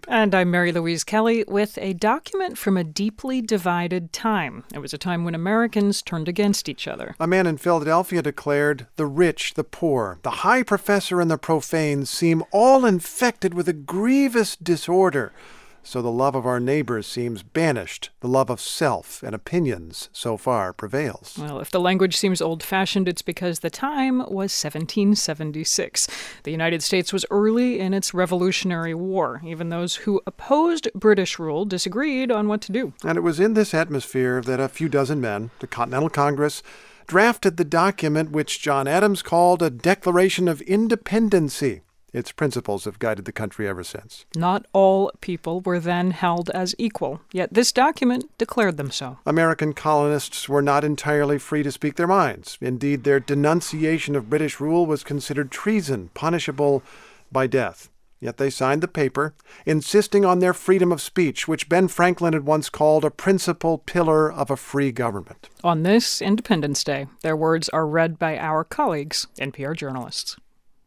And I'm Mary Louise Kelly with a document from a deeply divided time. It was a time when Americans turned against each other. A man in Philadelphia declared, "The rich, the poor, the high professor and the profane seem all infected with a grievous disorder. So the love of our neighbors seems banished. The love of self and opinions so far prevails." Well, if the language seems old-fashioned, it's because the time was 1776. The United States was early in its Revolutionary War. Even those who opposed British rule disagreed on what to do. And it was in this atmosphere that a few dozen men, the Continental Congress, drafted the document which John Adams called a Declaration of Independency. Its principles have guided the country ever since. Not all people were then held as equal, yet this document declared them so. American colonists were not entirely free to speak their minds. Indeed, their denunciation of British rule was considered treason, punishable by death. Yet they signed the paper, insisting on their freedom of speech, which Ben Franklin had once called a principal pillar of a free government. On this Independence Day, their words are read by our colleagues, NPR journalists.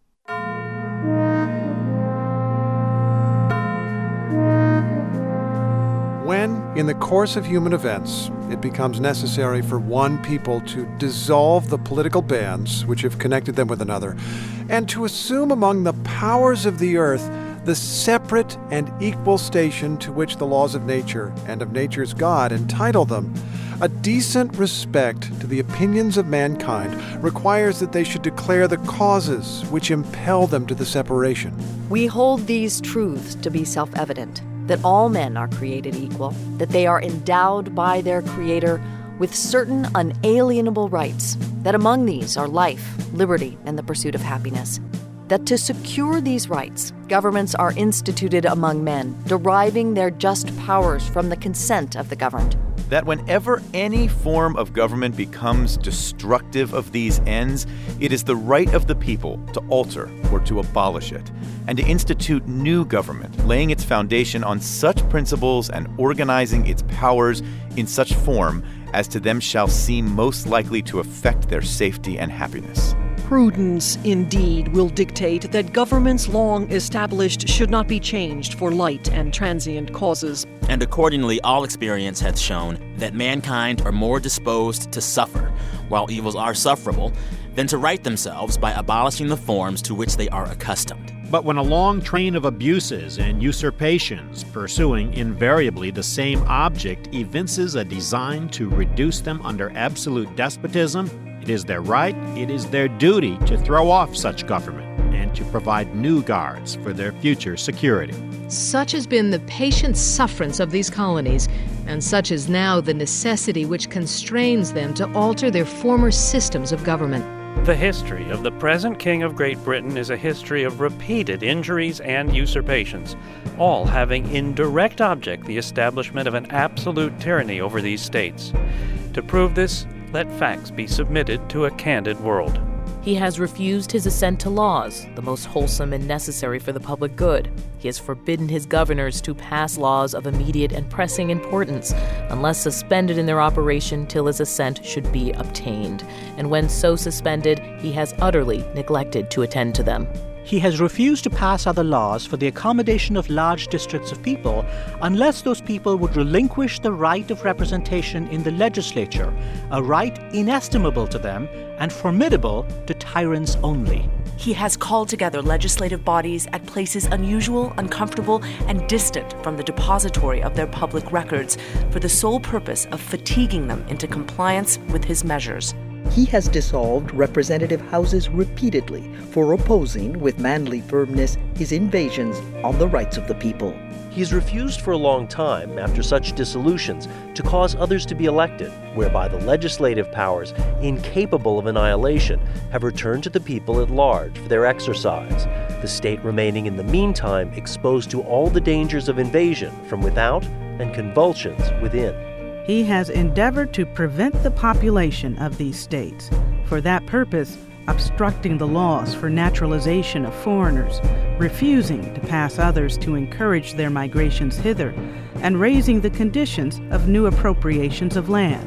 When, in the course of human events, it becomes necessary for one people to dissolve the political bands which have connected them with another, and to assume among the powers of the earth the separate and equal station to which the laws of nature and of nature's God entitle them, a decent respect to the opinions of mankind requires that they should declare the causes which impel them to the separation. We hold these truths to be self-evident, that all men are created equal, that they are endowed by their Creator with certain unalienable rights, that among these are life, liberty, and the pursuit of happiness, that to secure these rights, governments are instituted among men, deriving their just powers from the consent of the governed, that whenever any form of government becomes destructive of these ends, it is the right of the people to alter or to abolish it, and to institute new government, laying its foundation on such principles and organizing its powers in such form as to them shall seem most likely to affect their safety and happiness. Prudence, indeed, will dictate that governments long established should not be changed for light and transient causes. And accordingly, all experience hath shown that mankind are more disposed to suffer, while evils are sufferable, than to right themselves by abolishing the forms to which they are accustomed. But when a long train of abuses and usurpations, pursuing invariably the same object, evinces a design to reduce them under absolute despotism, it is their right, it is their duty to throw off such government and to provide new guards for their future security. Such has been the patient sufferance of these colonies, and such is now the necessity which constrains them to alter their former systems of government. The history of the present King of Great Britain is a history of repeated injuries and usurpations, all having in direct object the establishment of an absolute tyranny over these states. To prove this, let facts be submitted to a candid world. He has refused his assent to laws, the most wholesome and necessary for the public good. He has forbidden his governors to pass laws of immediate and pressing importance, unless suspended in their operation till his assent should be obtained. And when so suspended, he has utterly neglected to attend to them. He has refused to pass other laws for the accommodation of large districts of people unless those people would relinquish the right of representation in the legislature, a right inestimable to them and formidable to tyrants only. He has called together legislative bodies at places unusual, uncomfortable, and distant from the depository of their public records for the sole purpose of fatiguing them into compliance with his measures. He has dissolved representative houses repeatedly for opposing with manly firmness his invasions on the rights of the people. He's refused for a long time, after such dissolutions, to cause others to be elected, whereby the legislative powers, incapable of annihilation, have returned to the people at large for their exercise, the state remaining in the meantime exposed to all the dangers of invasion from without and convulsions within. He has endeavored to prevent the population of these states. For that purpose, obstructing the laws for naturalization of foreigners, refusing to pass others to encourage their migrations hither, and raising the conditions of new appropriations of lands.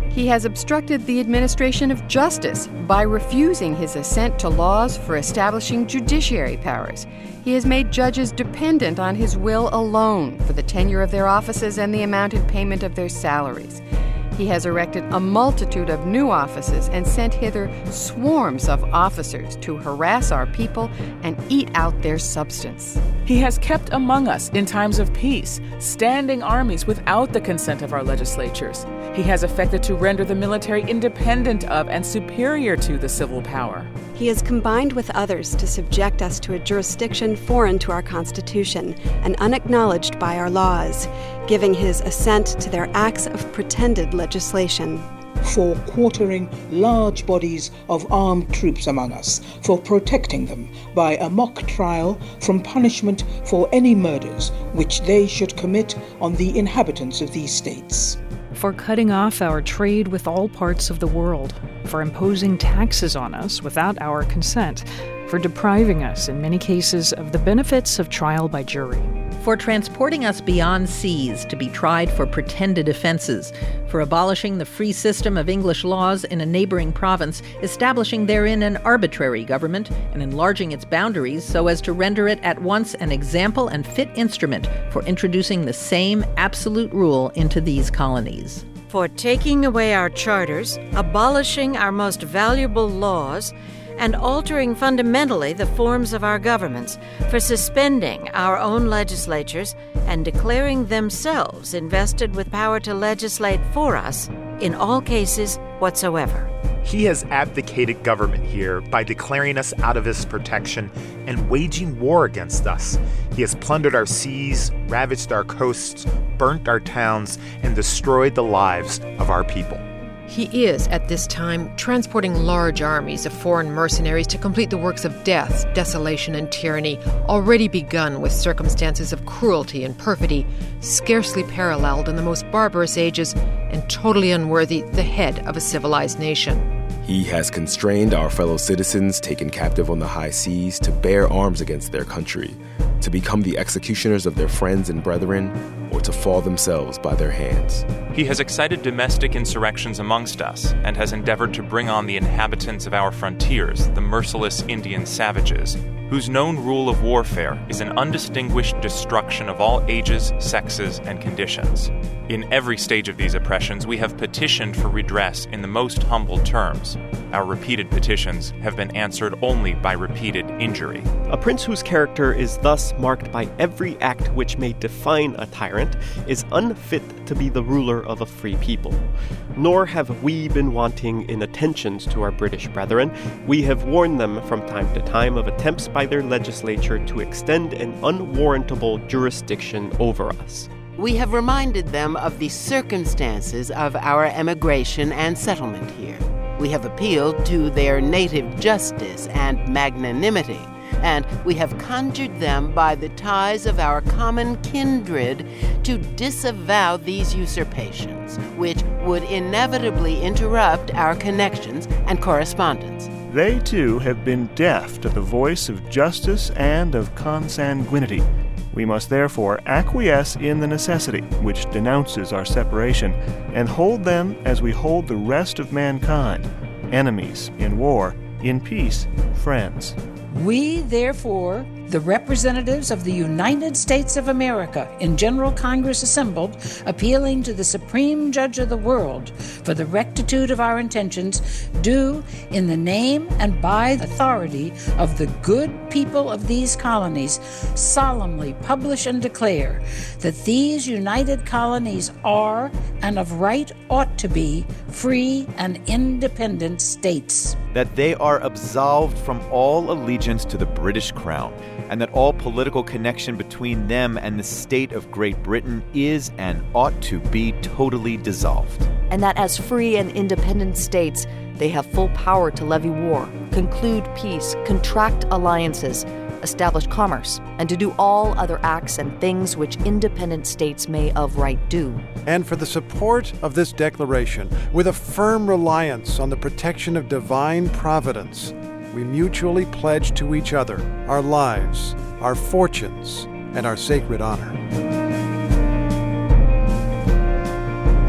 He has obstructed the administration of justice by refusing his assent to laws for establishing judiciary powers. He has made judges dependent on his will alone for the tenure of their offices and the amount in payment of their salaries. He has erected a multitude of new offices and sent hither swarms of officers to harass our people and eat out their substance. He has kept among us in times of peace standing armies without the consent of our legislatures. He has affected to render the military independent of and superior to the civil power. He has combined with others to subject us to a jurisdiction foreign to our Constitution and unacknowledged by our laws, giving his assent to their acts of pretended legislation. For quartering large bodies of armed troops among us, for protecting them by a mock trial from punishment for any murders which they should commit on the inhabitants of these states. For cutting off our trade with all parts of the world, for imposing taxes on us without our consent, for depriving us, in many cases, of the benefits of trial by jury. For transporting us beyond seas to be tried for pretended offenses, for abolishing the free system of English laws in a neighboring province, establishing therein an arbitrary government, and enlarging its boundaries so as to render it at once an example and fit instrument for introducing the same absolute rule into these colonies. For taking away our charters, abolishing our most valuable laws, and altering fundamentally the forms of our governments, for suspending our own legislatures and declaring themselves invested with power to legislate for us in all cases whatsoever. He has abdicated government here by declaring us out of his protection and waging war against us. He has plundered our seas, ravaged our coasts, burnt our towns, and destroyed the lives of our people. He is, at this time, transporting large armies of foreign mercenaries to complete the works of death, desolation, and tyranny, already begun with circumstances of cruelty and perfidy, scarcely paralleled in the most barbarous ages, and totally unworthy the head of a civilized nation. He has constrained our fellow citizens taken captive on the high seas to bear arms against their country, to become the executioners of their friends and brethren, or to fall themselves by their hands. He has excited domestic insurrections amongst us and has endeavored to bring on the inhabitants of our frontiers, the merciless Indian savages, whose known rule of warfare is an undistinguished destruction of all ages, sexes, and conditions. In every stage of these oppressions, we have petitioned for redress in the most humble terms. Our repeated petitions have been answered only by repeated injury. A prince whose character is thus marked by every act which may define a tyrant is unfit to be the ruler of a free people. Nor have we been wanting in attentions to our British brethren. We have warned them from time to time of attempts by their legislature to extend an unwarrantable jurisdiction over us. We have reminded them of the circumstances of our emigration and settlement here. We have appealed to their native justice and magnanimity, and we have conjured them by the ties of our common kindred to disavow these usurpations, which would inevitably interrupt our connections and correspondence. They, too, have been deaf to the voice of justice and of consanguinity. We must therefore acquiesce in the necessity which denounces our separation, and hold them as we hold the rest of mankind, enemies in war, in peace, friends. We, therefore, the representatives of the United States of America in General Congress assembled, appealing to the Supreme Judge of the world for the rectitude of our intentions, do, in the name and by the authority of the good people of these colonies, solemnly publish and declare that these united colonies are, and of right ought to be, free and independent states. That they are absolved from all allegiance to the British Crown, and that all political connection between them and the state of Great Britain is and ought to be totally dissolved. And that as free and independent states, they have full power to levy war, conclude peace, contract alliances, establish commerce, and to do all other acts and things which independent states may of right do. And for the support of this declaration, with a firm reliance on the protection of divine providence, we mutually pledge to each other our lives, our fortunes, and our sacred honor.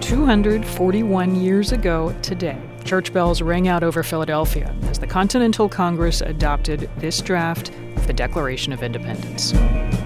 241 years ago today, church bells rang out over Philadelphia as the Continental Congress adopted this draft of the Declaration of Independence.